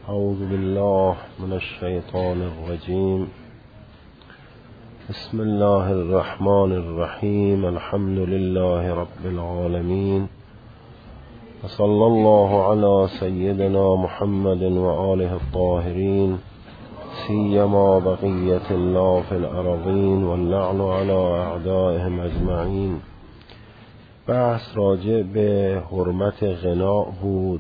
اعوذ بالله من الشیطان الرجیم. بسم الله الرحمن الرحیم. الحمد لله رب العالمین و صلی الله علی سیدنا محمد و آله الطاهرین سیما بقیة الله فی الارضین واللعن علی اعدائهم اجمعین. بحث راجع به حرمت غنا بود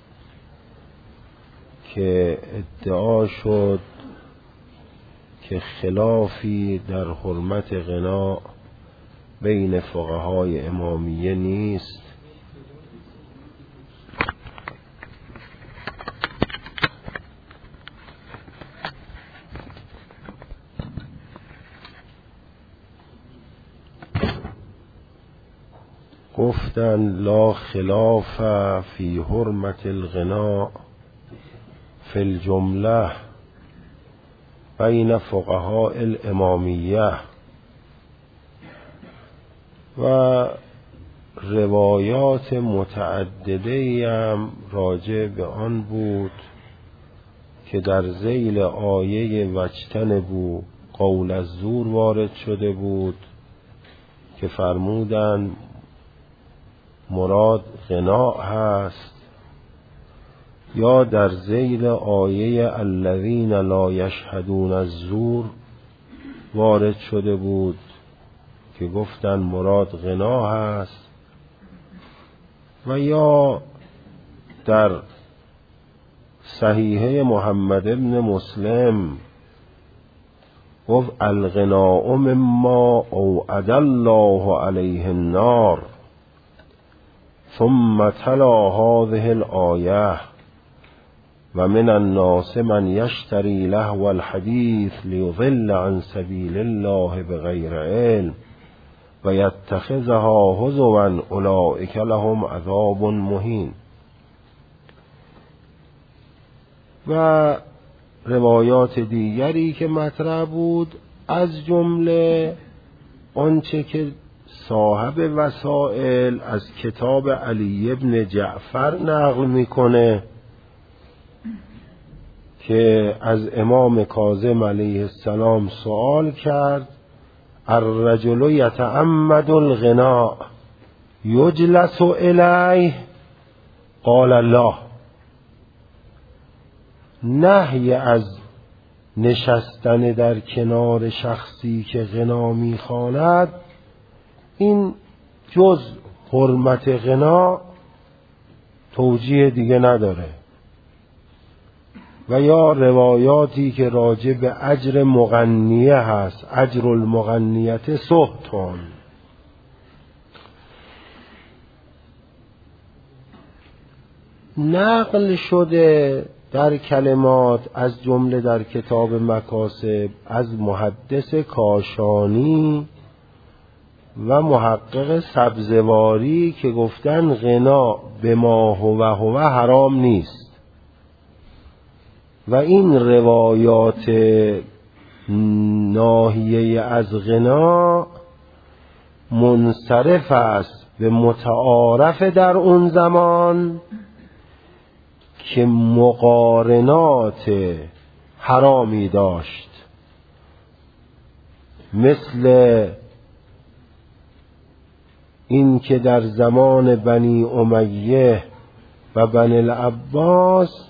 که ادعا شد که خلافی در حرمت غنا بین فقهای امامیه نیست گفتن لا خلاف فی حرمت الغنا فی الجمله بین فقهاء الامامیه، و روایات متعدده هم راجع به آن بود که در ذیل آیه واجتنبوا قول الزور وارد شده بود که فرمودند مراد غنا هست، یا در ذیل آیه الذین لا یشهدون الزور وارد شده بود که گفتن مراد غنا هست، و یا در صحیحه محمد ابن مسلم گفت الغناء مما اوعد الله علیه النار ثم تلا هذه الآیه و من الناس من یشتری لهو الحدیث لیضل عن سبیل الله بغیر علم و یتخذها هزوا اولئک لهم عذاب مهین. و روایات دیگری که مطرح بود، از جمله آنچه که صاحب وسائل از کتاب علی ابن جعفر نقل میکنه که از امام کاظم علیه السلام سوال کرد الرجل یتعمد الغناء یجلس الیه قال لا. نهی از نشستن در کنار شخصی که غنا میخواند، این جز حرمت غنا توجیه دیگه نداره. و یا روایاتی که راجع به اجر مغنیه هست، اجر المغنیت سهتان، نقل شده در کلمات از جمله در کتاب مکاسب از محدث کاشانی و محقق سبزواری که گفتن غنا به ما هو حرام نیست، و این روایات ناهیه از غنا منصرف است به متعارف در اون زمان که مقارنات حرامی داشت، مثل این که در زمان بنی امیه و بنی العباس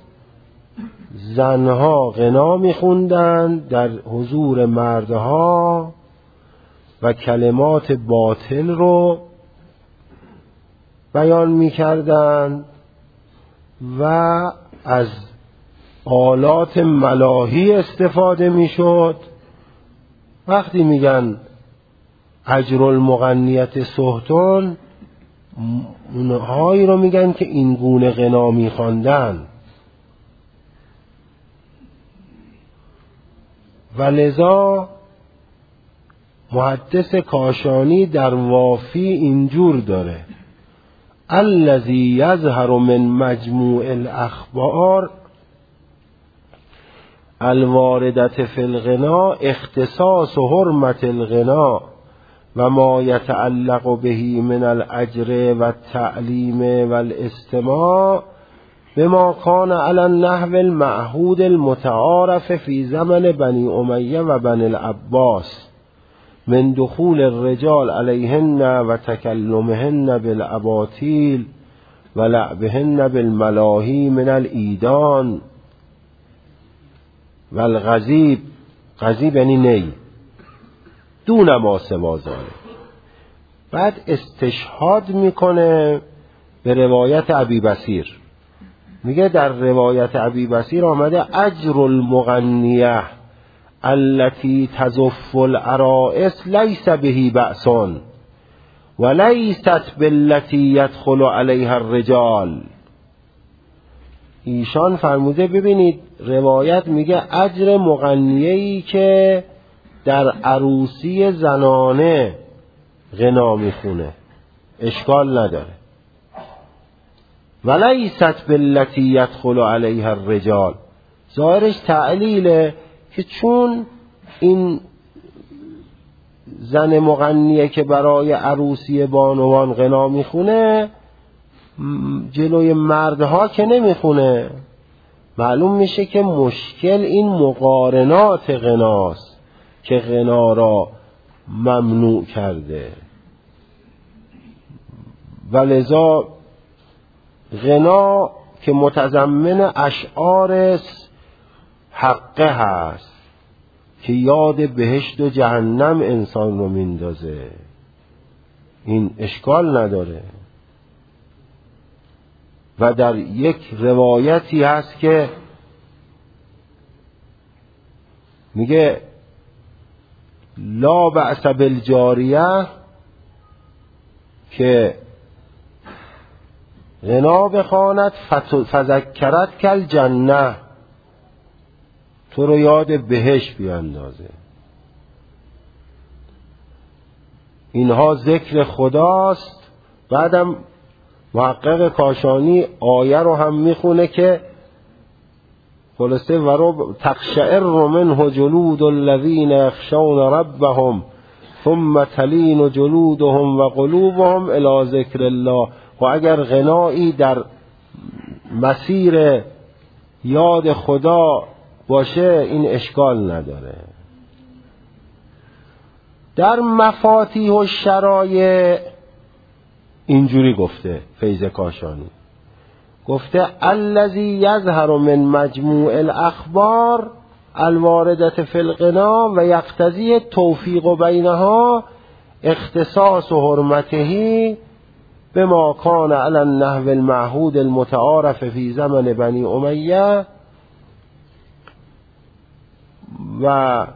زنها غنا میخوندند در حضور مردها و کلمات باطل رو بیان میکردند و از آلات ملاهی استفاده میشد. وقتی میگن اجر المغنیت سهتون، اونهایی رو میگن که این گونه غنا میخواندن، و لذا محدث کاشانی در وافی اینجور داره الذی یظهر من مجموع الاخبار الواردت فی الغنا اختصاص حرمت الغنا و ما یتعلق به من الاجر و التعلیم و الاستماع بما کان علی النحو المعهود المتعارف فی زمن بنی امیه و بنی العباس من دخول الرجال علیهن و تکلمهن بالاباطیل و لعبهن بالملاهی من الایدان و الغضیب. غضیب یعنی نی، دون ما سوا ذلک. بعد استشهاد میکنه به روایت ابی بصیر، میگه در روایت ابی بصیر آمده اجر المغنیه التي تزف العرائس لیس به بأس و لیست بالتي يدخل علیها الرجال. ایشان فرموده ببینید روایت میگه اجر مغنیه‌ای که در عروسی زنانه غنا میخونه اشکال نداره، ولیست بالتی یدخل علیها الرجال. ظاهرش تعلیله که چون این زن مغنیه که برای عروسی بانوان غنا میخونه جلوی مردها که نمیخونه، معلوم میشه که مشکل این مقارنات غناست که غنا را ممنوع کرده. ولذا غنا که متضمن اشعار حقه هست که یاد بهشت و جهنم انسان رو میندازه، این اشکال نداره. و در یک روایتی هست که میگه لا بأس بالجاریه، که غنا بخواند فذکرت کل جنه، تو رو یاد بهشت بیاندازه. اینها ذکر خداست. بعدم محقق کاشانی آیه رو هم میخونه که خلاصه ورب تقشعر منه جلود الذین یخشون ربهم ثم تلین جلودهم و قلوبهم الی ذکر الله. و اگر غنایی در مسیر یاد خدا باشه این اشکال نداره. در مفاتیح و شرایع اینجوری گفته فیض کاشانی، گفته الذی یظهر من مجموع الاخبار الواردة فی الغنا و یقتضی توفیق بینها اختصاص حرمته بما کان علی النحو المعهود المتعارف فی زمن بنی امیه و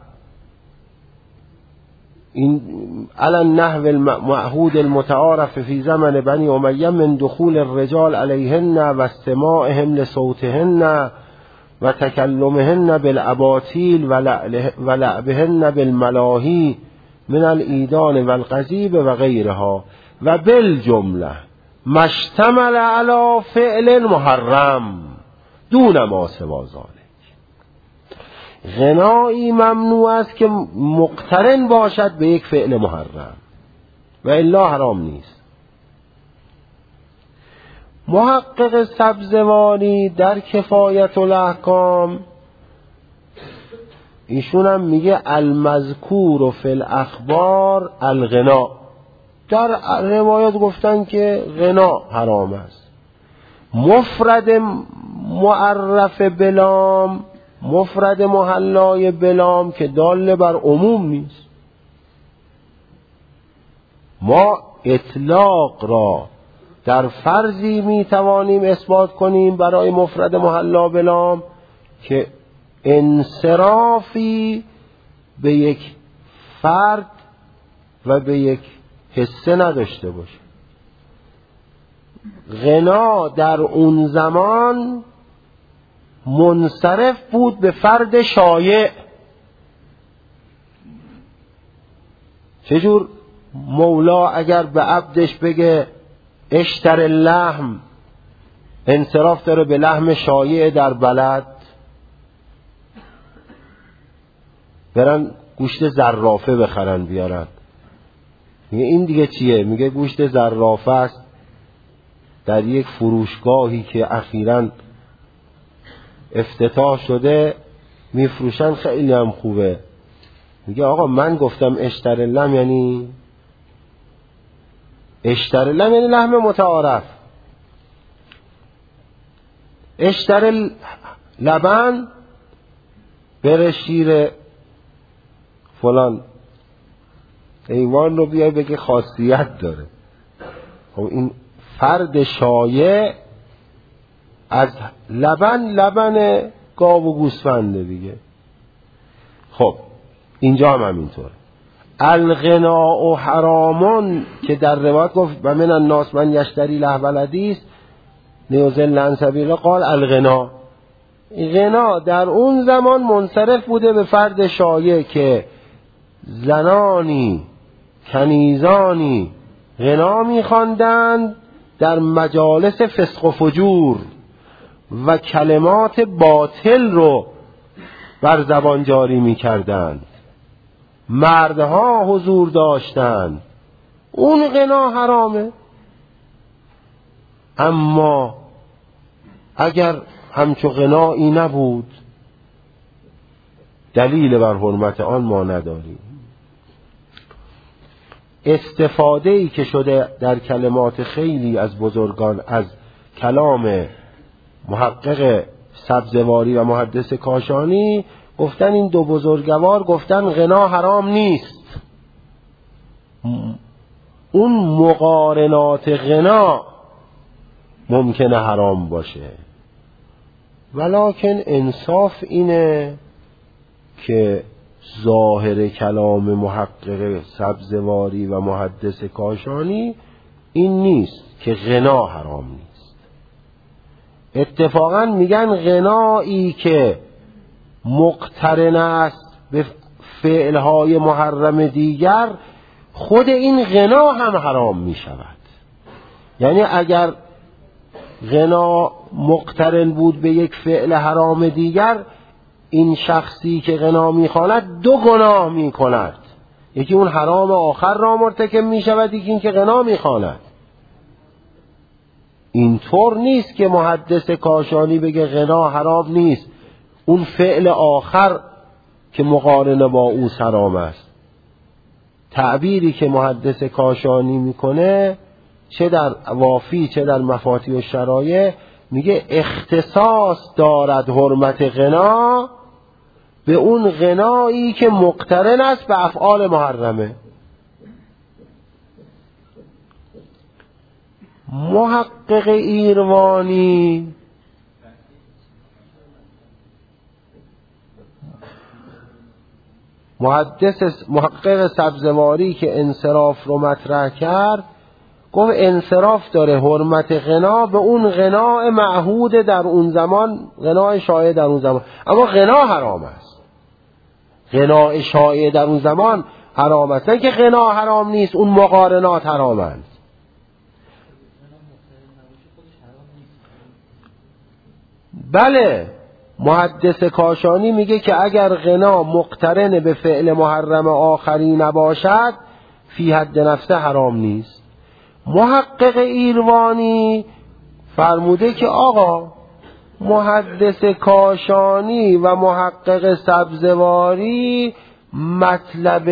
این علی النحو المعهود المتعارف فی زمن بنی امیه من دخول الرجال علیهن و استماعهم لصوتهن و تکلمهن بالاباطیل و لعبهن بالملاهی من الایدان و الغضیب و غیرها و بالجمله مشتمل علی فعل محرم دون ما سوا ذلک. غنایی ممنوع است که مقترن باشد به یک فعل محرم و الا حرام نیست. محقق سبزوانی در کفایت الاحکام ایشون هم میگه المذکور فی الاخبار الغنا. در روایات گفتن که غنا حرام است. مفرد معرف بلام، مفرد محلای بلام که دال بر عموم نیست. ما اطلاق را در فرضی می توانیم اثبات کنیم برای مفرد محلا بلام که انصرافی به یک فرد و به یک حصه نداشته باشه. غنا در اون زمان منصرف بود به فرد شایع. چجور مولا اگر به عبدش بگه اشتر اللحم، انصراف داره به لحم شایع در بلد، برن گوشت زرافه بخرن بیارن. میگه این دیگه چیه؟ میگه گوشت زرافه است در یک فروشگاهی که اخیراً افتتاح شده میفروشن، خیلی هم خوبه. میگه آقا من گفتم اشتر اللحم، یعنی اشتر اللحم یعنی لحم متعارف. اشتر لبن بره شیر فلان حیوان رو بیای بگه خاصیت داره. خب این فرد شایع از لبن گاو و گوسفنده دیگه. خب اینجا هم همینطور. الغناء حرامون که در روایت گفت و من الناس من یشتری لهو الحدیث لیضل عن سبیل قال الغنا. غنا در اون زمان منصرف بوده به فرد شایع که زنانی کنیزانی غنا می‌خواندند در مجالس فسق و فجور و کلمات باطل رو بر زبان جاری می‌کردند، مردها حضور داشتند، اون غنا حرامه. اما اگر همچو غنایی نبود دلیل بر حرمت آن ما نداریم. استفاده‌ای که شده در کلمات خیلی از بزرگان از کلام محقق سبزواری و محدث کاشانی، گفتن این دو بزرگوار گفتن غنا حرام نیست. اون مقارنات غنا ممکنه حرام باشه، ولکن انصاف اینه که ظاهر کلام محقق سبزواری و محدث کاشانی این نیست که غنا حرام نیست. اتفاقا میگن غنایی که مقترن است به فعلهای محرم دیگر، خود این غنا هم حرام می شود. یعنی اگر غنا مقترن بود به یک فعل حرام دیگر، این شخصی که غنا می خواند دو گناه می کند. یکی اون حرام آخر را مرتکب می شود، یکی این که غنا می خواند. اینطور نیست که محدث کاشانی بگه غنا حرام نیست، اون فعل آخر که مقارنه با او حرام است. تعبیری که محدث کاشانی میکنه چه در وافی چه در مفاتیح الشرایع، میگه اختصاص دارد حرمت غنا به اون غنایی که مقترن است به افعال محرمه. محقق ایروانی محقق سبزواری که انصراف رو مطرح کرد، گفت انصراف داره حرمت غنا به اون غناء معهود در اون زمان، غناء شایع در اون زمان، اما غنا حرام است. غناء شایع در اون زمان حرام است، نه که غنا حرام نیست، اون مقارنات حرام است. بله، محدث کاشانی میگه که اگر غنا مقترن به فعل محرم آخری نباشد فی حد نفسه حرام نیست. محقق ایروانی فرموده که آقا محدث کاشانی و محقق سبزواری مطلب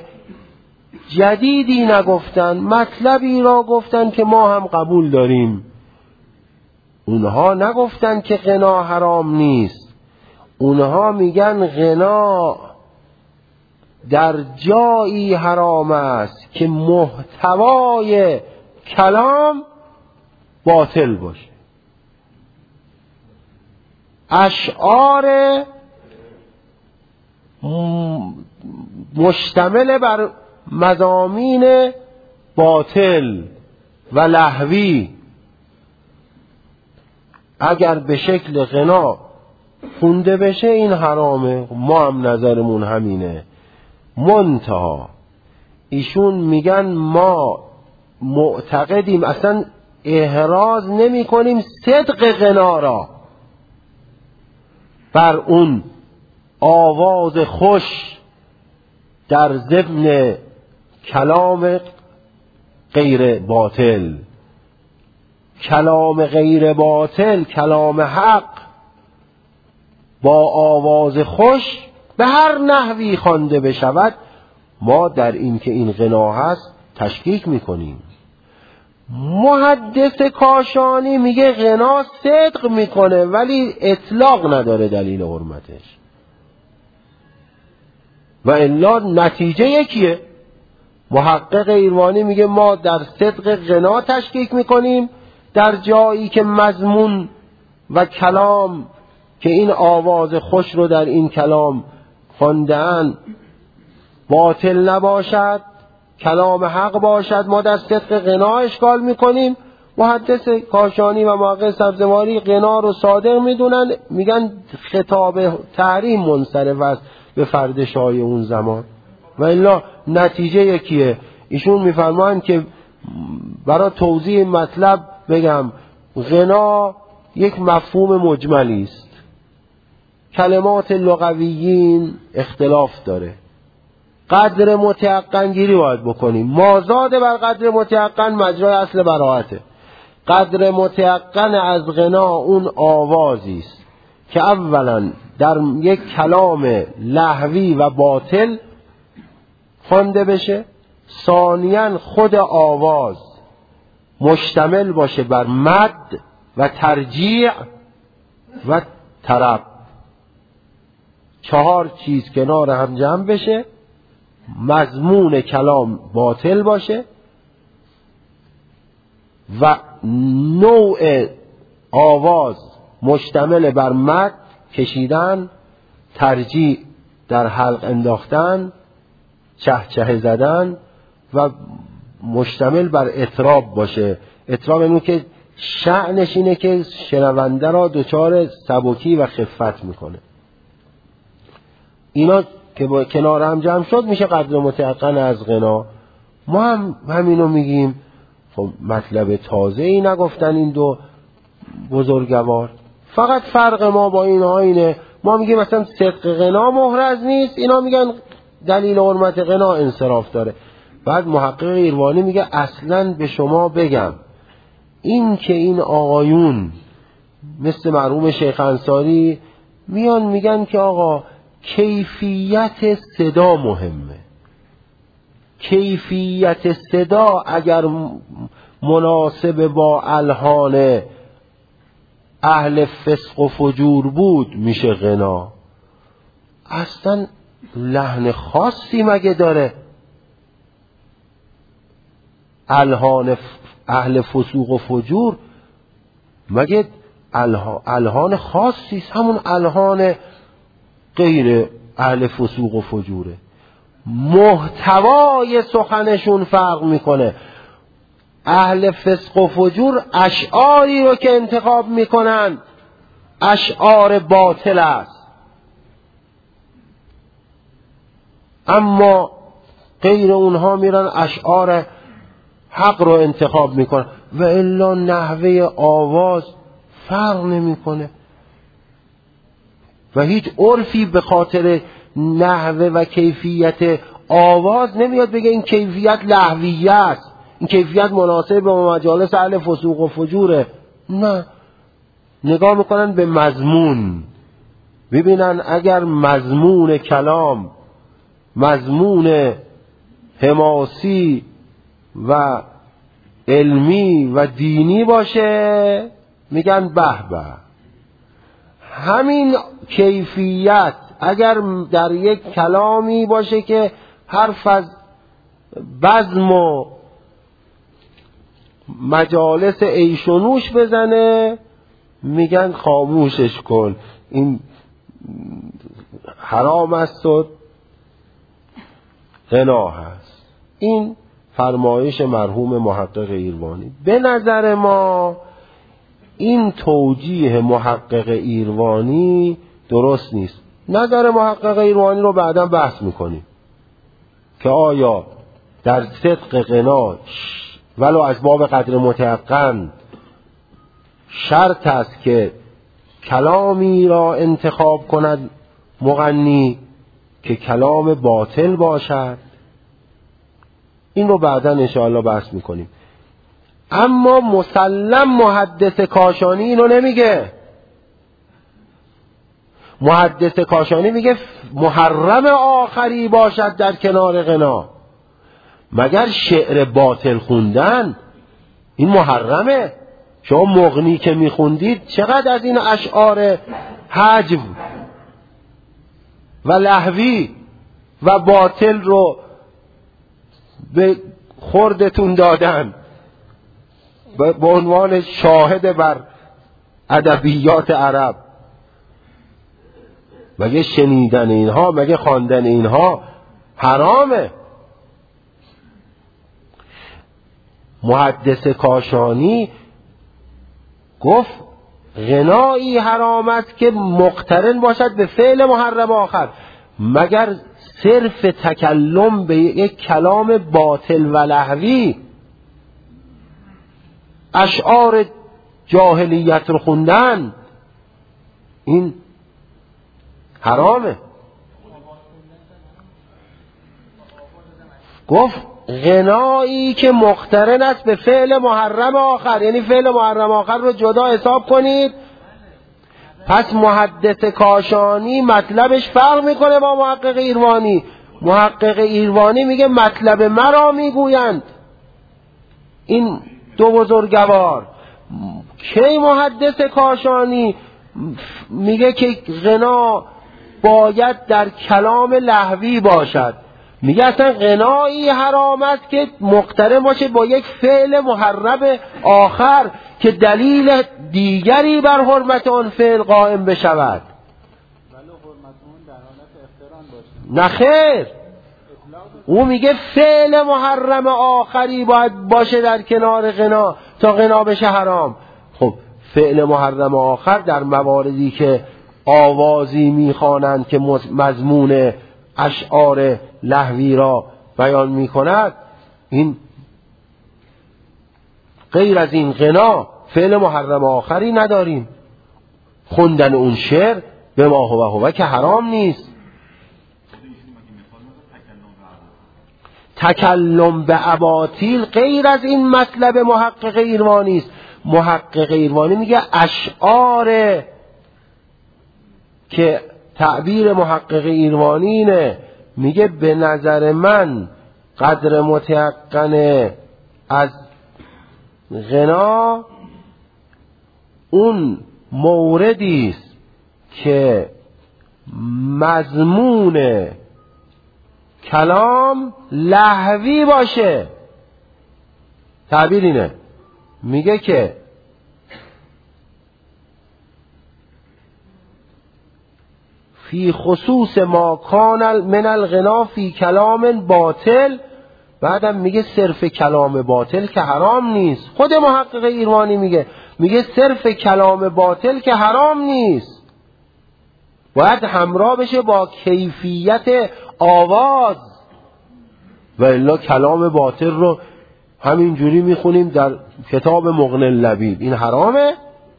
جدیدی نگفتن، مطلبی را گفتن که ما هم قبول داریم. اونها نگفتن که غنا حرام نیست، اونها میگن غنا در جایی حرام است که محتوای کلام باطل باشه، اشعار مشتمل بر مضامین باطل و لهوی اگر به شکل غنا خونده بشه این حرامه. ما هم نظرمون همینه. منتها ایشون میگن ما معتقدیم اصلا احراز نمی کنیم صدق غنا را بر اون آواز خوش در ضمن کلام غیر باطل. کلام غیر باطل، کلام حق با آواز خوش به هر نحوی خوانده بشود، ما در این که این غنا هست تشکیک میکنیم. محدث کاشانی میگه غنا صدق میکنه ولی اطلاق نداره دلیل حرمتش، و الا نتیجه یکیه. محقق ایروانی میگه ما در صدق غنا تشکیک میکنیم در جایی که مضمون و کلام که این آواز خوش رو در این کلام خوانده‌اند باطل نباشد، کلام حق باشد، ما در صدق غنا اشکال میکنیم. محدث کاشانی و محقق سبزواری غنا رو صادق میدونن، میگن خطاب تحریم منصرف است به فرد شای اون زمان، و الا نتیجه یکیه. ایشون میفرمایند که برای توضیح مطلب بگم غنا یک مفهوم مجملی است، کلمات لغویین اختلاف داره، قدر متیقن گیری باید بکنیم. مازاد بر قدر متیقن مجرای اصل براءته. قدر متیقن از غنا اون آوازی است که اولا در یک کلام لهوی و باطل خوانده بشه، ثانیاً خود آواز مشتمل باشه بر مد و ترجیع و طرب، 4 چیز کنار هم جمع بشه، مضمون کلام باطل باشه و نوع آواز مشتمل بر مد کشیدن، ترجیع در حلق انداختن، چهچه زدن و مشتمل بر اطراب باشه. اطراب اینو که شأنش اینه که شنونده را دچار سبکی و خفت میکنه. اینا که با کنار هم جمع شد میشه قدر متیقن از غنا. ما هم همینو میگیم. خب مطلب تازه ای نگفتن این دو بزرگوار، فقط فرق ما با اینها اینه ما میگیم مثلا صدق غنا محرز نیست، اینا میگن دلیل حرمت غنا انصراف داره. بعد محقق ایروانی میگه اصلا به شما بگم این که این آقایون مثل مرحوم شیخ انصاری میان میگن که آقا کیفیت صدا مهمه، کیفیت صدا اگر مناسب با الحان اهل فسق و فجور بود میشه غنا. اصلا لحن خاصی مگه داره الحان اهل فسوق و فجور؟ مگه الحان خاصی است؟ همون الحان غیر اهل فسوق و فجوره. محتوای سخنشون فرق میکنه. اهل فسق و فجور اشعاری رو که انتخاب میکنن اشعار باطل است، اما غیر اونها میرن اشعار حق رو انتخاب میکنن و الا نحوه آواز فرق نمیکنه و هیچ عرفی به خاطر نحوه و کیفیت آواز نمیاد بگه این کیفیت لهویه است، این کیفیت مناسب به مجالس اهل فسوق و فجوره. نه، نگاه میکنن به مضمون، ببینن اگر مضمون کلام مضمون حماسی و علمی و دینی باشه میگن به به. همین کیفیت اگر در یک کلامی باشه که حرف از بزم و مجالس عیش و نوش بزنه میگن خاموشش کن، این حرام است و غنا هست. این فرمایش مرحوم محقق ایروانی. به نظر ما این توجیه محقق ایروانی درست نیست. نظر محقق ایروانی رو بعدا بحث میکنیم که آیا در صدق غنا ولو از باب قدر متیقن شرط است که کلامی را انتخاب کند مغنی که کلام باطل باشد. این رو بعدا انشاءالله بحث میکنیم. اما مسلم محدث کاشانی اینو نمیگه. محدث کاشانی میگه محرم آخری باشد در کنار غنا. مگر شعر باطل خوندن این محرمه؟ شما مغنی که میخوندید چقدر از این اشعار حجو و لهوی و باطل رو به خوردتون دادن به عنوان شاهد بر ادبیات عرب. مگه شنیدن اینها، مگه خواندن اینها حرامه؟ محدث کاشانی گفت غنایی حرام است که مقترن باشد به فعل محرم آخر، مگر صرف تکلم به یک کلام باطل و لهوی، اشعار جاهلیت رو خوندن، این حرامه. گفت غنایی که مقترن است به فعل محرم آخر، یعنی فعل محرم آخر رو جدا حساب کنید. پس محدث کاشانی مطلبش فرق میکنه با محقق ایروانی. محقق ایروانی میگه مطلب مرا میگویند این دو بزرگوار. کی محدث کاشانی میگه که غنا باید در کلام لهوی باشد؟ میگه اصلا غنایی حرام است که مقترن باشه با یک فعل محرم آخر که دلیل دیگری بر حرمت آن فعل قائم بشود. نه خیر، او میگه فعل محرم آخری باید باشه در کنار غنا تا غنا بشه حرام. خب فعل محرم آخر در مواردی که آوازی میخوانند که مضمون اشعار لهوی را بیان میکند، این غیر از این غنا فعل محرم آخری نداریم. خوندن اون شعر به ما هو که حرام نیست. تکلم به اباطیل غیر از این مطلب محقق ایروانی است. محقق ایروانی میگه اشعار که تعبیر محقق ایروانی اینه، میگه به نظر من قدر متیقن از غنا اون موردی است که مضمون کلام لهوی باشه. تعبیر اینه، میگه که فی خصوص ما کان من الغنا فی کلام باطل. بعدم میگه صرف کلام باطل که حرام نیست. خود محقق ایروانی میگه صرف کلام باطل که حرام نیست، باید همراه بشه با کیفیت آواز، و الا کلام باطل رو همینجوری میخونیم در کتاب مغنی اللبیب، این حرامه.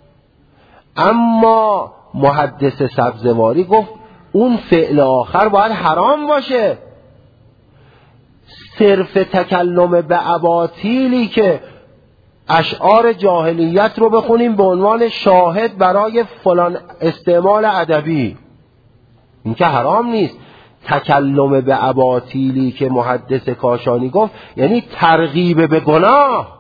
اما محدث سبزواری گفت اون فعل آخر باید حرام باشه. صرف تکلم به اباطیلی که اشعار جاهلیت رو بخونیم به عنوان شاهد برای فلان استعمال ادبی، این که حرام نیست. تکلم به اباطیلی که محدث کاشانی گفت یعنی ترغیب به گناه،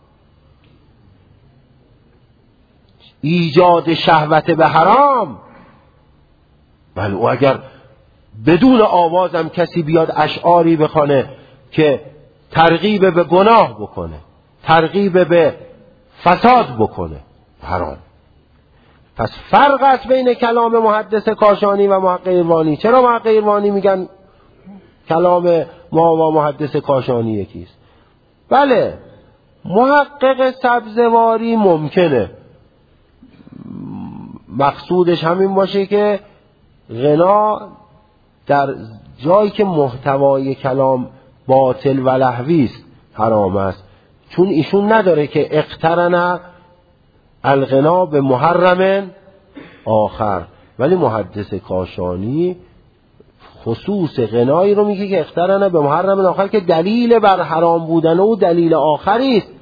ایجاد شهوت به حرام. بله، او اگر بدون آوازم کسی بیاد اشعاری بخونه که ترغیب به گناه بکنه، ترغیب به فساد بکنه، حرام. پس فرق است بین کلام محدث کاشانی و محقق ایروانی. چرا محقق ایروانی میگن کلام ما و محدث کاشانی یکیست؟ بله، محقق سبزواری ممکنه مقصودش همین باشه که غنا در جایی که محتوای کلام باطل و لهوی است حرام است، چون ایشون نداره که اقترن الغنا به محرم آخر. ولی محدث کاشانی خصوص غنایی رو میگه که اقترن به محرم آخر که دلیل بر حرام بودن او دلیل آخری است.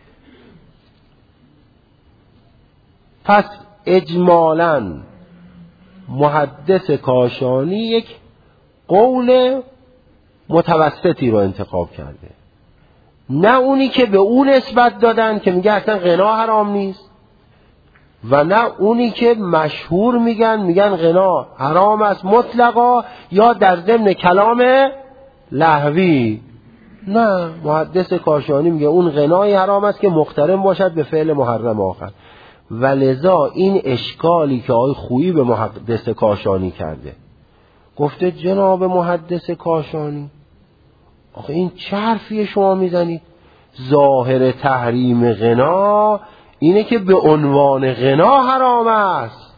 پس اجمالاً محدث کاشانی یک قول متوسطی رو انتخاب کرده، نه اونی که به اون نسبت دادن که میگه اصلا غنا حرام نیست، و نه اونی که مشهور میگن غنا حرام است مطلقا یا در ضمن کلام لهوی. نه، محدث کاشانی میگه اون غنای حرام است که مقترن باشد به فعل محرم آخر. ولذا این اشکالی که آقای خویی به محدث کاشانی کرده، گفته جناب محدث کاشانی آخه این چه حرفیه شما میزنید؟ ظاهر تحریم غنا اینه که به عنوان غنا حرام است،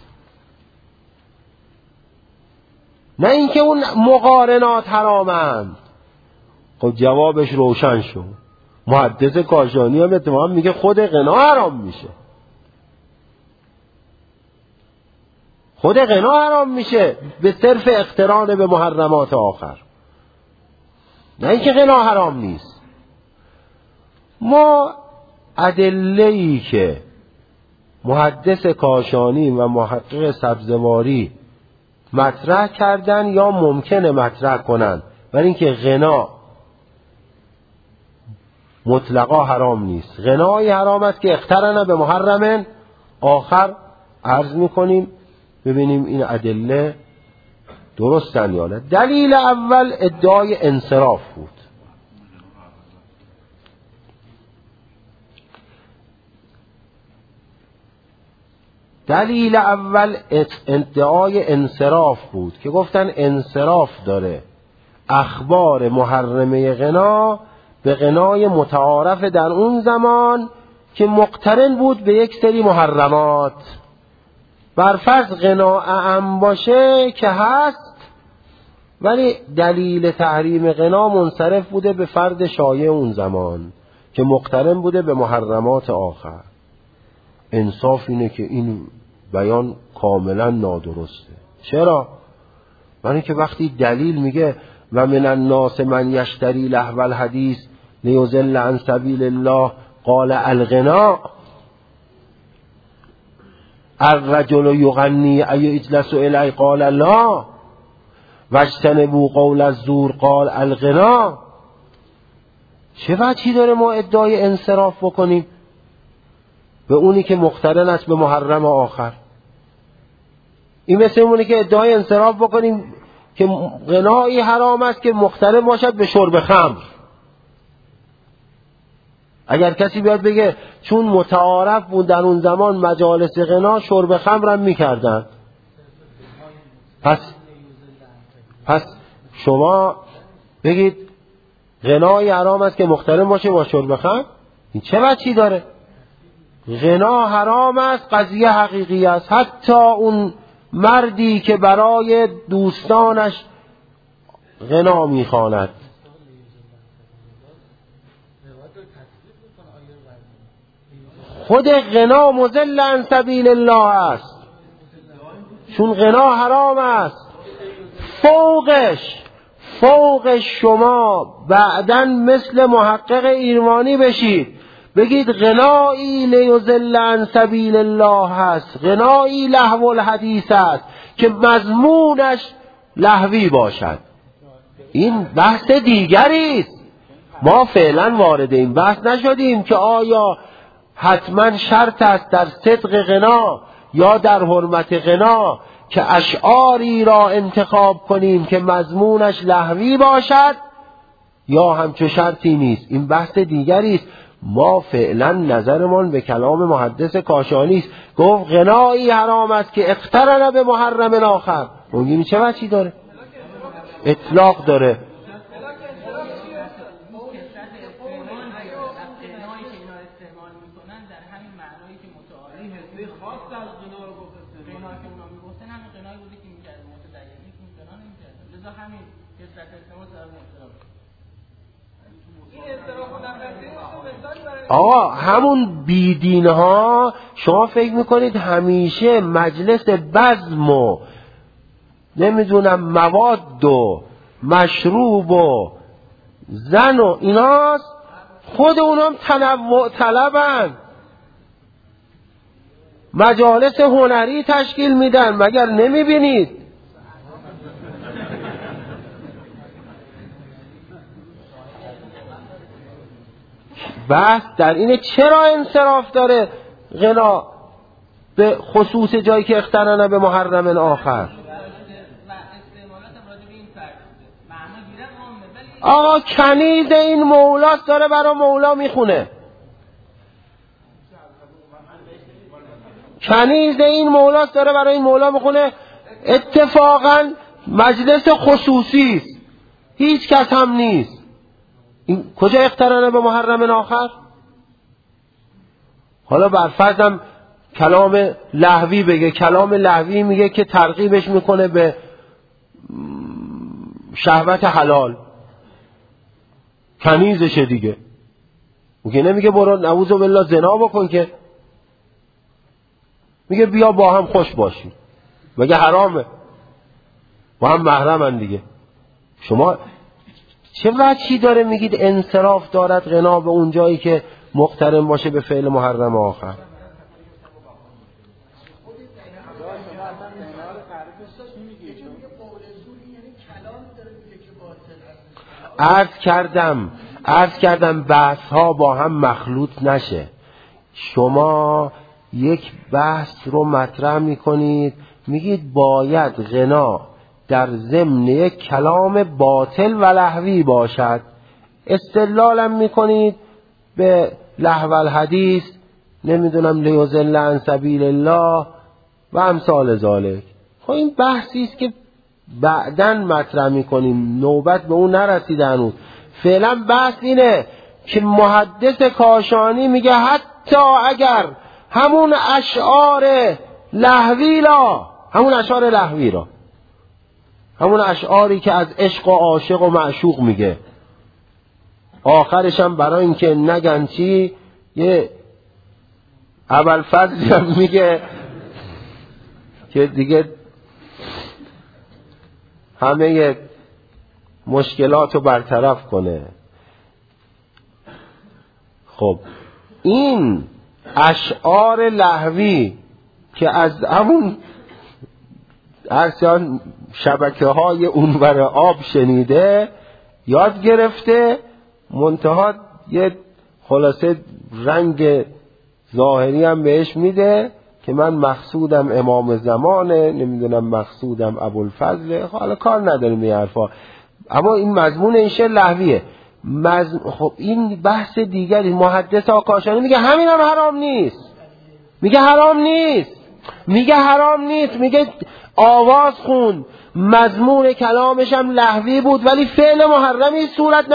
نه اینکه اون مقارنات حرامند. خب جوابش روشن شد. محدث کاشانی هم اتفاقا میگه خود غنا حرام میشه، خود غنا حرام میشه به صرف اقتران به محرمات آخر، نه اینکه غنا حرام نیست. ما ادله‌ای که محدث کاشانی و محقق سبزواری مطرح کردن یا ممکنه مطرح کنن ولی اینکه غنا مطلقا حرام نیست، غنای حرام است که اقترن به محرم آخر، عرض میکنیم ببینیم این ادله درستن یا نه. دلیل اول ادعای انصراف بود. دلیل اول ادعای انصراف بود که گفتن انصراف داره اخبار محرمه غنا به غنای متعارف در اون زمان که مقترن بود به یک سری محرمات. برفرض غنا اعم باشه که هست، ولی دلیل تحریم غنا منصرف بوده به فرد شایع اون زمان که مقترن بوده به محرمات آخر. انصاف اینه که این بیان کاملا نادرسته. چرا؟ برای که وقتی دلیل میگه و من الناس من یشتری لهو الحدیث لیضل عن سبیل الله قال الغنا الرجل یغنی ای اجلس الی قال لا واجتنبوا قول الزور قال الغنا. چه وجهی داره ما ادعای انصراف بکنیم به اونی که مقترن است به محرم آخر؟ این مثل اونی که ادعای انصراف بکنیم که غنایی حرام است که مقترن باشد به شرب خمر. اگر کسی بیاد بگه چون متعارف بود در اون زمان مجالس غنا شرب خمر هم میکردن، پس شما بگید غنای حرام است که مقترن باشه با شرب خمر، این چه وجهی داره؟ غنا حرام است، قضیه حقیقی است. حتی اون مردی که برای دوستانش غنا میخواند، خود غنا مضل عن سبیل الله است، چون غنا حرام است. فوقش شما بعداً مثل محقق ایرانی بشید بگید غنایی لیضل عن سبیل الله هست، غنایی لهو الحدیث است که مضمونش لهوی باشد. این بحث دیگری است. ما فعلا وارد این بحث نشدیم که آیا حتما شرط است در صدق غنا یا در حرمت غنا که اشعاری را انتخاب کنیم که مضمونش لهوی باشد یا همچو شرطی نیست. این بحث دیگری است. ما فعلا نظرمان به کلام محدث کاشانی است. گفت غنایی حرام است که اقترن به محرم آخر. اون چه وجهی داره؟ اطلاق داره. آقا همون بیدین ها شما فکر میکنید همیشه مجلس بزم و نمیدونم مواد و مشروب و زن و ایناست؟ خود اونام تنوع طلبن. مجالس هنری تشکیل میدن، مگر نمیبینید؟ بحث در اینه چرا انصراف داره غنا به خصوص جایی که اخترانه به محرم آخر. آقا کنیز این مولاست داره برای مولا میخونه، کنیز این مولاست داره برای این مولا میخونه. اتفاقا مجلس خصوصی است، هیچ کس هم نیست. این کجا اقترانه به محرم آخر؟ حالا برفرضم کلام لهوی بگه، کلام لهوی میگه که ترغیبش میکنه به شهوت حلال، کنیزشه دیگه. میگه نمیگه برو نعوذ بالله زنا بکن، که میگه بیا با هم خوش باشی. مگه حرامه؟ با هم محرمن دیگه. شما چه وجهی داره میگید انصراف دارد غنا به اون جایی که مقترن باشه به فعل محرم آخر؟ عرض کردم بحث ها با هم مخلوط نشه. شما یک بحث رو مطرح میکنید، میگید باید غنا در ضمن یک کلام باطل و لهوی باشد، استدلالم میکنید به لهو الحدیث، نمیدونم لیضل عن سبیل الله و امثال ذالک. خب این بحثی است که بعداً مطرح میکنیم، نوبت به اون نرسیده هنوز. فعلا بحث اینه که محدث کاشانی میگه حتی اگر همون اشعار لهوی را، همون اشعاری که از عشق و عاشق و معشوق میگه، آخرش هم برای اینکه نگن چی، یه ابوالفضل هم میگه که دیگه همه مشکلات رو برطرف کنه. خب این اشعار لهوی که از همون ارسان شبکه های اونور آب شنیده، یاد گرفته، منتها یه خلاصه رنگ ظاهری هم بهش میده که من مقصودم امام زمانه، نمیدونم مقصودم ابوالفضل. حالا کار نداریم این حرفا، اما این مضمون این شعر لهویه. خب این بحث دیگری. محدث آکاشانی میگه همین هم حرام نیست، میگه حرام نیست، میگه آواز خون، مضمون کلامش هم لهوی بود ولی فعل محرمی صورت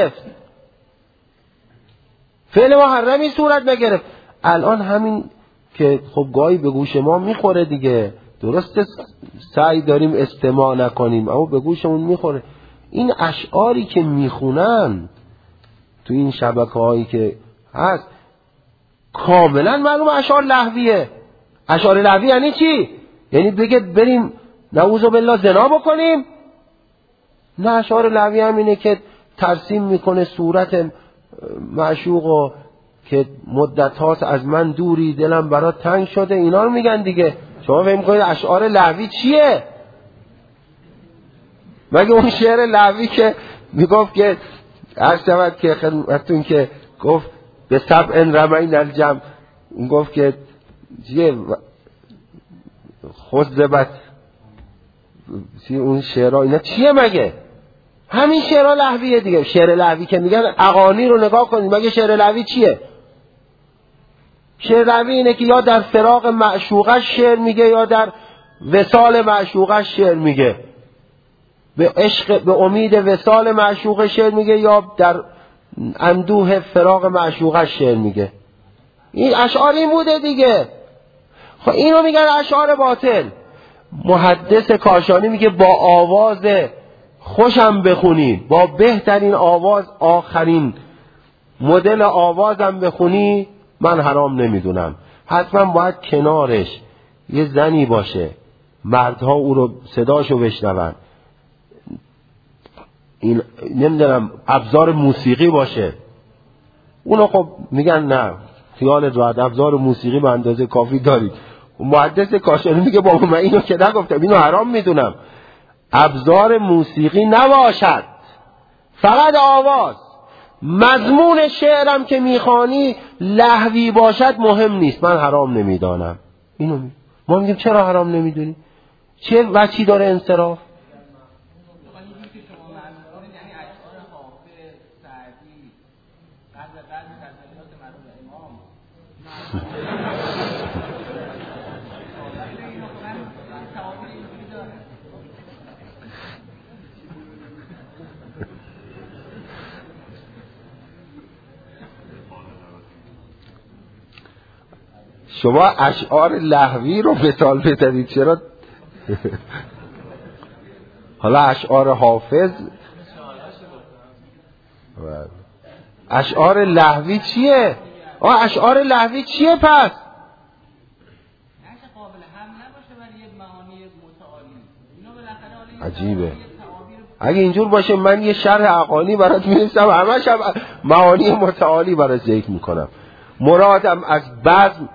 نگرفت. الان همین که خب گاهی به گوش ما میخوره دیگه، درسته سعی داریم استماع نکنیم اما به گوشمون میخوره. این اشعاری که میخونن تو این شبکه هایی که هست کاملا معلوم اشعار لهویه. اشعار لهوی یعنی چی؟ یعنی بگه بریم نعوذ بالله زنا بکنیم؟ نه، اشعار لهوی هم اینه که ترسیم میکنه صورت معشوقو که مدت هاست از من دوری، دلم برات تنگ شده، اینا رو میگن دیگه. شما فهم کنید اشعار لهوی چیه؟ مگه اون شعر لهوی که میگفت که عرض شود که خدمتتون که گفت به سبع رمین الجمع، اون گفت که چیه خذبت، اون شعرها اینا چیه مگه؟ همین شعرها لهویه دیگه. شعر لهوی که میگن اغانی رو نگاه کنید، مگه شعر لهوی چیه؟ شعر لهوی اینه که یا در فراق معشوقش شعر میگه یا در وصال معشوقش شعر میگه، به عشق، به امید وصال معشوق شعر میگه یا در اندوه فراق معشوقش شعر میگه. این اشعار این بوده دیگه. خب اینو میگن اشعار باطل. محدث کاشانی میگه با آواز خوشم بخونی، با بهترین آواز، آخرین مدل آوازم بخونی، من حرام نمیدونم. حتما باید کنارش یه زنی باشه، مردها او رو صداشو بشنون، این نمیدونم ابزار موسیقی باشه. اونو خب میگن نه خیالت راحت، ابزار موسیقی به اندازه کافی دارید. محدث کاشانی میگه بابا من اینو که نگفتم، اینو حرام میدونم. ابزار موسیقی نباشد، فقط آواز. مضمون شعرم که میخوانی لهوی باشد مهم نیست، من حرام نمیدانم. اینو ما میگیم چرا حرام نمیدونی؟ چه وجهی داره انصراف؟ شما اشعار لهوی رو مثال بزنید، چرا؟ حالا اشعار حافظ، اشعار لهوی چیه؟ اشعار لهوی چیه پس؟ عجیبه. اگه اینجور باشه من یه شرح اغانی برات می‌نویسم، همش هم معانی متعالی برات ذکر میکنم. مرادم از بزم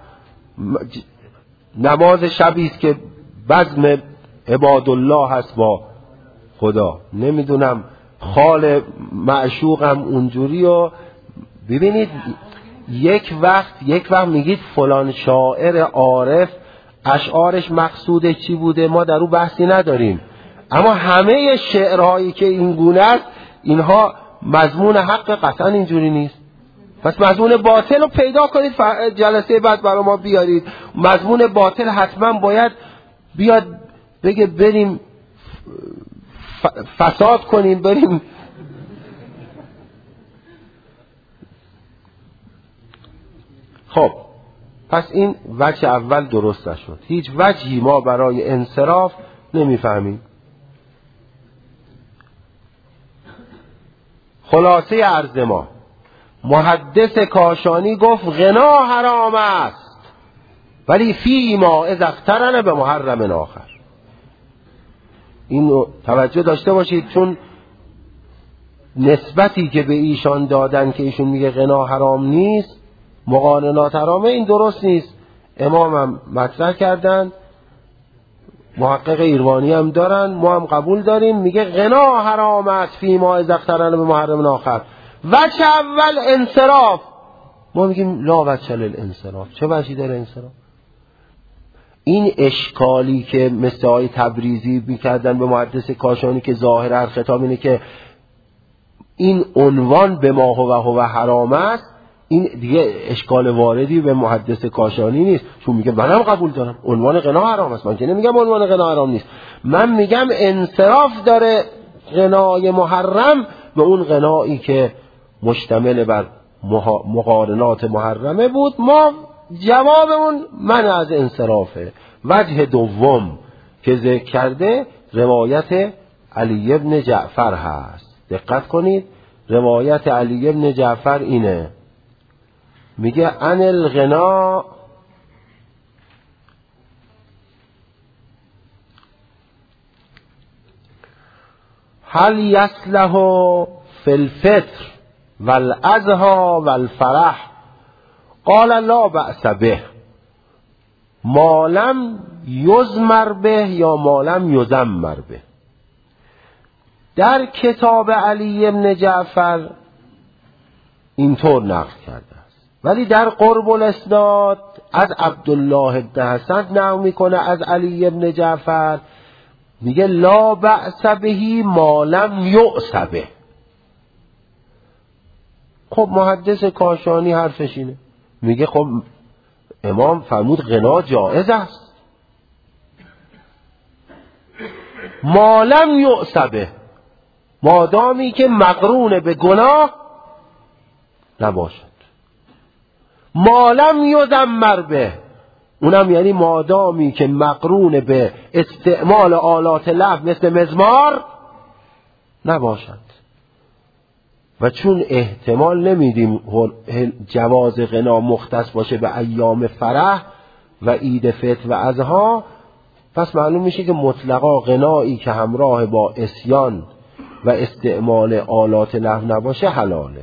نماز شبی است که بزم عباد الله هست با خدا. نمیدونم خال معشوقم اونجوری. و ببینید یک وقت میگید فلان شاعر عارف اشعارش مقصود چی بوده، ما در اون بحثی نداریم، اما همه شعرهایی که این گونه است اینها مضمون حق قطعا اینجوری نیست. پس مضمون باطل رو پیدا کنید، جلسه بعد برای ما بیارید. مضمون باطل حتما باید بیاد بگه بریم فساد کنیم، بریم. خب پس این وجه اول درست نشد، هیچ وجهی ما برای انصراف نمیفهمیم. خلاصه عرض ما، محدث کاشانی گفت غنا حرام است، ولی فی ما اذا اقترن به محرم آخر. این توجه داشته باشید، چون نسبتی که به ایشان دادن که ایشون میگه غنا حرام نیست، مقارنات حرامه، این درست نیست. امامم مطرح کردن، محقق ایروانی هم دارن، ما هم قبول داریم، میگه غنا حرام است فی ما اذا اقترن به محرم آخر. وجه اول انصراف، ما میگیم لا وجه للانصراف. چه وجهی داره انصراف؟ این اشکالی که مثل های تبریزی میکردن به محدث کاشانی که ظاهر هر خطاب اینه که این عنوان به ما هو حرام است، این دیگه اشکال واردی به محدث کاشانی نیست، چون میگه منم قبول دارم عنوان غنا حرام است. من که نمیگم عنوان غنا حرام نیست، من میگم انصراف داره غنای محرم به اون غنایی که مشتمل بر مقارنات محرمه بود. ما جوابمون من از انصرافه. وجه دوم که ذکر کرده روایت علی ابن جعفر هست. دقت کنید، روایت علی ابن جعفر اینه، میگه ان الغنا هل یصلح فی الفطر والاضحى والفرح قال لا بأس به ما لم یزمر به یا ما لم یزمر به. در کتاب علی ابن جعفر اینطور نقل کرده است، ولی در قرب الاسناد از عبدالله بن حسن نقل میکنه از علی ابن جعفر، میگه لا بأس به ما لم یؤس به. خب محدث کاشانی حرفش اینه، میگه خب امام فرمود غنا جائز است، ما لم یؤس به، مادامی که مقرون به گناه نباشد. ما لم یذمر به، اونم یعنی مادامی که مقرون به استعمال آلات لهو مثل مزمار نباشد. و چون احتمال نمیدیم جواز غنا مختص باشه به ایام فرح و عید فطر و اضحی، پس معلوم میشه که مطلقا غنایی که همراه با عصیان و استعمال آلات لهو نباشه حلاله.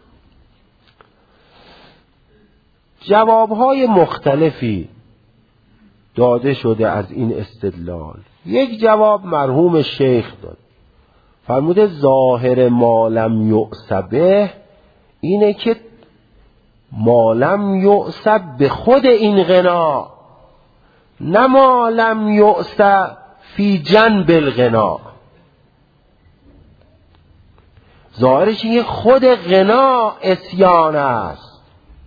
جوابهای مختلفی داده شده از این استدلال؟ یک جواب مرحوم شیخ داد، فرموده ظاهر ما لم یعصبه اینه که ما لم یعصب به خود این غنا، نه ما لم یعصب فی جنب الغنا. ظاهرش اینه خود غنا عصیان است.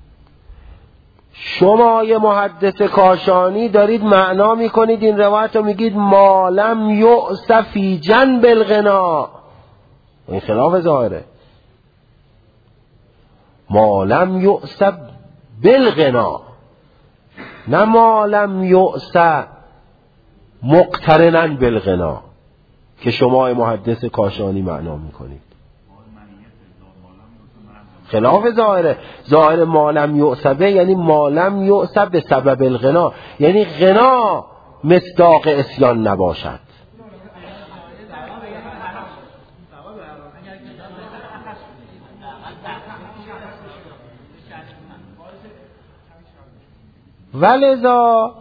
شما یه محدث کاشانی دارید معنا میکنید این روایت رو، میگید ما لم یعصب فی جنب الغنا، این خلاف ظاهره. ما لم یعصب بالغنا، نه ما لم یعصب مقترناً بالغنا که شما محدث کاشانی معنا میکنید. خلاف ظاهره. ظاهر ما لم یعصبه یعنی ما لم یعصب به سبب الغنا، یعنی غنا مصداق عصیان نباشد. ولذا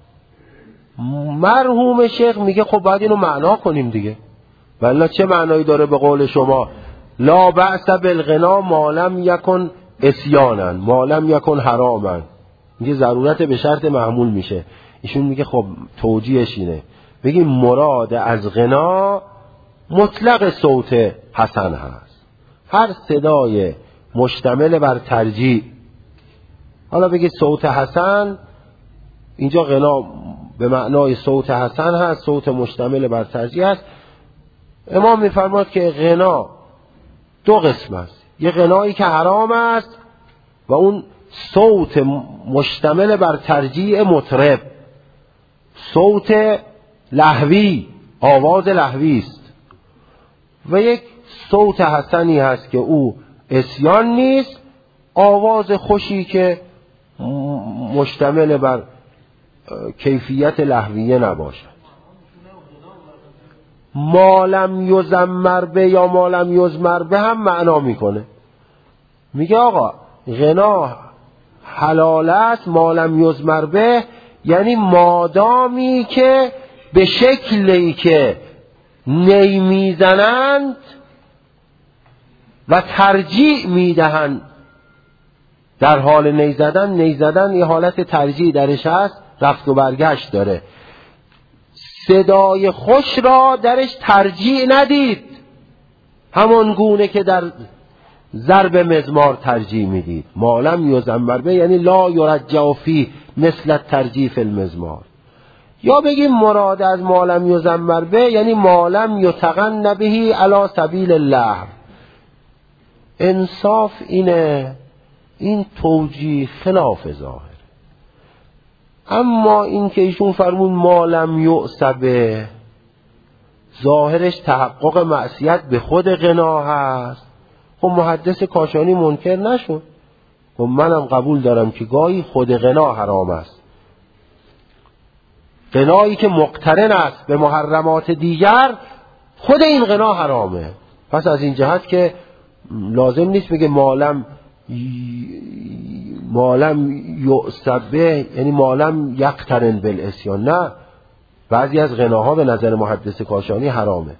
مرحوم شیخ میگه خب باید اینو معنا کنیم دیگه. والله چه معنایی داره به قول شما لا بأس بالغنا ما لم یکن عصیانا ما لم یکن حراما؟ میگه ضرورت به شرط محمول میشه. ایشون میگه خب توجیهش اینه، بگیم مراد از غنا مطلق صوت حسن هست، هر صدای مشتمل بر ترجیع. حالا بگید صوت حسن، اینجا غنا به معنای صوت حسن هست، صوت مشتمل بر ترجیع هست. امام میفرماد که غنا دو قسم است، یه غنایی که حرام است و اون صوت مشتمل بر ترجیع مطرب، صوت لهوی، آواز لهوی است، و یک صوت حسنی هست که او عصیان نیست، آواز خوشی که مشتمل بر کیفیت لهویه نباشد. ما لم یزمر به یا ما لم یزمر به هم معنا میکنه. میگه آقا غنا حلال است، ما لم یزمر به یعنی مادامی که به شکلی که نی میزنند و ترجیع میدهند، در حال نی زدن یه حالت ترجیع درش هست، رفت و برگشت داره. صدای خوش را درش ترجیع ندید، همان گونه که در ضرب مزمار ترجیع میدید. ما لم یزمر به یعنی لا یرجع فی مثل ترجیع فی المزمار. یا بگیم مراد از ما لم یزمر به یعنی ما لم یتغن به علی سبیل اللهو. انصاف اینه، این توجیه خلاف ظاهر. اما این که ایشون فرمون ما لم یعصب، ظاهرش تحقق معصیت به خود غنا هست. خب محدث کاشانی منکر نشد، خب منم قبول دارم که گاهی خود غنا حرام است، غنایی که مقترن است به محرمات دیگر، خود این غنا حرامه. پس از این جهت که لازم نیست بگه مالم یعصب یعنی مالم یقترن بالعصیان، نه، بعضی از غناها به نظر محدث کاشانی حرامه.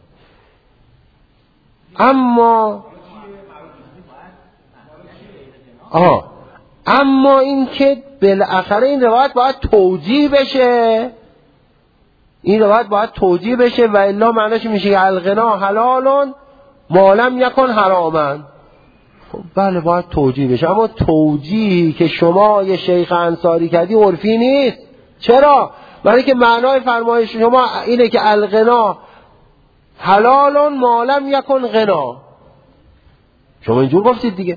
اما این که بالاخره این روایت باید توجیه بشه، این روایت باید توجیه بشه و الا معناش میشه که الغنا حلالون مالم یکن حرامن. بله باید توجیه بشه، اما توجیهی که شما یه شیخ انصاری کردی عرفی نیست. چرا؟ برای که معنای فرمایش شما اینه که الغنا حلالون مالم یکن غنا. شما اینجور گفتید دیگه،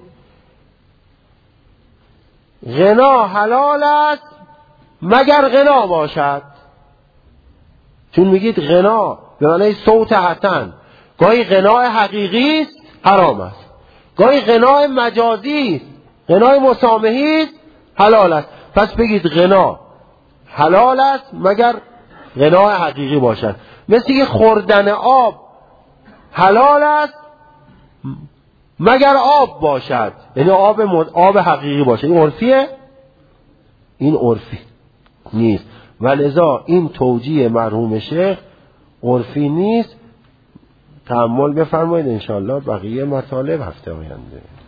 غنا حلال است مگر غنا باشد. چون میگید غنا به معنی صوت حسن، گاهی غنای حقیقی است حرام است، گاهی غنای مجازی است، غنای مسامحی است حلال است. پس بگید غنا حلال است مگر غنای حقیقی باشد. مثل که خوردن آب حلال است مگر آب باشد، یعنی آب حقیقی باشد. این عرفیه؟ این عرفی نیست. ولذا این توجیه مرحوم شیخ عرفی نیست. تأمل بفرمایید انشاءالله بقیه مطالب هفته آینده.